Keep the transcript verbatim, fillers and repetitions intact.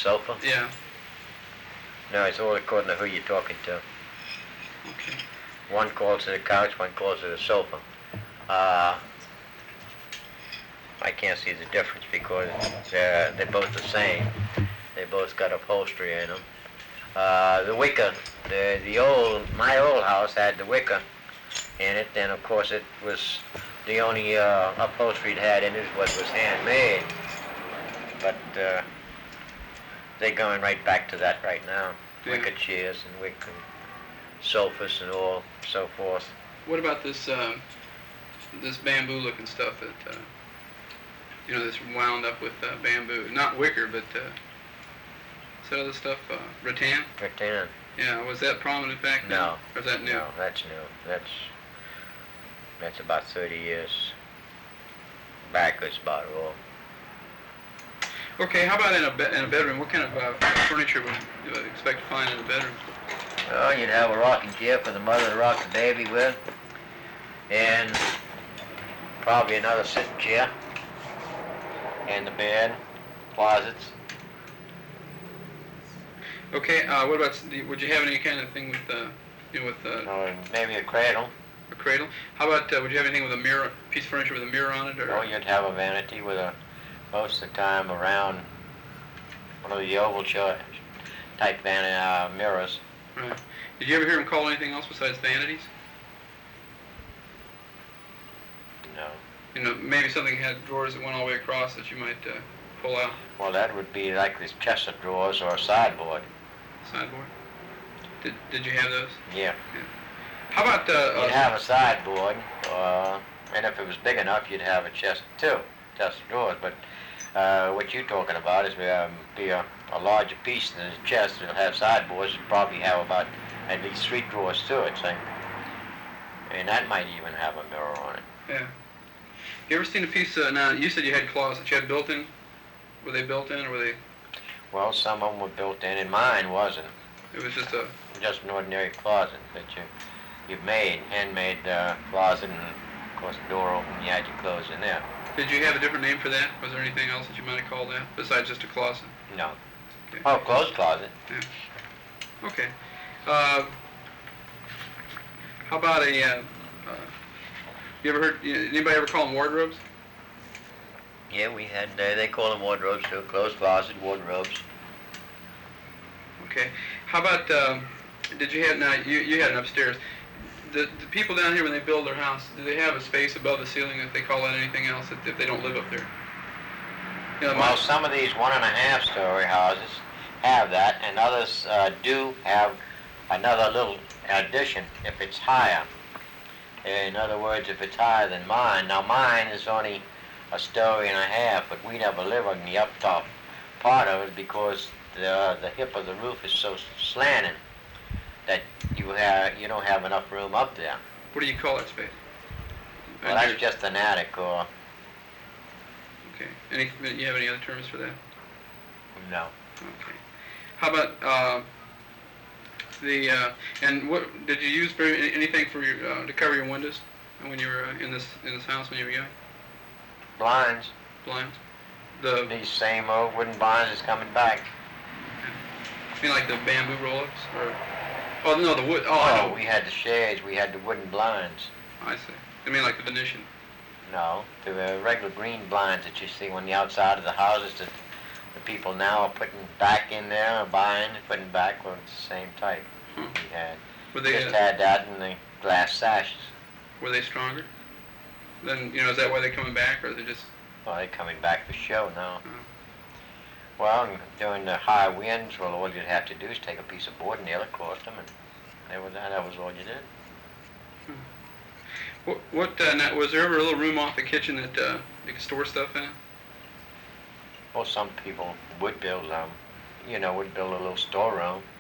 sofa? Yeah. No, it's all according to who you're talking to. Okay. One calls it a couch, one calls it a sofa. Uh, I can't see the difference because they're, they're both the same. They both got upholstery in them. Uh, the wicker, the, the old, my old house had the wicker in it, and of course it was the only uh, upholstery it had in it was was handmade. But uh, they're going right back to that right now. Yeah. Wicker chairs and wicker sofas and all so forth. What about this uh, this bamboo-looking stuff that uh, you know that's wound up with uh, bamboo? Not wicker, but uh, is that other stuff uh, rattan? Rattan. Yeah. Was that prominent back then? No. Or is that new? No, that's new. That's that's about thirty years backwards, about all. Okay. How about in a be- in a bedroom? What kind of uh, furniture would you expect to find in a bedroom? Oh, you'd have a rocking chair for the mother to rock the baby with, and probably another sitting chair, and the bed, closets. Okay. Uh, what about? do you- Would you have any kind of thing with uh, you know with uh, Or maybe a cradle. a cradle? How about? Uh, would you have anything with a mirror? Piece of furniture with a mirror on it? Or Or you'd have a vanity with a, most of the time around one of the oval chair type van uh, mirrors. Right. Did you ever hear him call anything else besides vanities? No. You know, maybe something had drawers that went all the way across that you might uh, pull out. Well, that would be like this chest of drawers or a sideboard. Sideboard. Did Did you have those? Yeah. How about uh, You'd uh, have a sideboard, uh, and if it was big enough, you'd have a chest too, chest of drawers. But uh, what you're talking about is um, be a, a larger piece than the chest. It'll have sideboards. It'll probably have about at least three drawers to it, see? And that might even have a mirror on it. yeah? You ever seen a piece? Uh, now you said you had closets. You had built-in. Were they built-in or were they? Well, some of them were built in, and mine wasn't. It was just a. Just an ordinary closet that you you made, handmade uh, closet, and of course the door open. You had your clothes in there. Did you have a different name for that? Was there anything else that you might have called that besides just a closet? No. Okay. Oh, clothes closet. Okay. Uh, how about a? Uh, uh, you ever heard? You, anybody ever call them wardrobes? Yeah, we had. Uh, they call them wardrobes too. Clothes closet, wardrobes. Okay. How about? Um, did you have now? You you had an upstairs. The, the people down here when they build their house, do they have a space above the ceiling if they call that anything else if, if they don't live up there? You know, Well, my, some of these one and a half story houses have that, and others uh, do have another little addition if it's higher. In other words, if it's higher than mine. Now mine is only a story and a half, but we never live on the up top part of it because the the hip of the roof is so slanted that you have you don't have enough room up there. what do you call that space? Well, that's just an attic, or Okay. Any? You have any other terms for that? no. Okay. How about uh, the uh, and what did you use for anything for your uh, to cover your windows when you were uh, in this in this house when you were young? Blinds. Blinds. The These same old wooden blinds is coming back. you mean like the bamboo roll-ups or? Oh no, the wood. Oh, I Oh, know. we had the shades, we had the wooden blinds. I see. I mean like the Venetian. No, the uh, regular green blinds that you see on the outside of the houses that the people now are putting back in there, or buying, and putting back, well, it's the same type Hmm. we had. Were they Just uh, had that in the glass sashes. were they stronger? Then you know is that why they're coming back or are they just? Well, they're coming back for show now. Oh. Well, and during the high winds, well, all you'd have to do is take a piece of board and nail it across them, and that was, that was all you did. What, what uh, now, was there ever a little room off the kitchen that uh, you could store stuff in? Well, some people would build, um, you know, would build a little storeroom.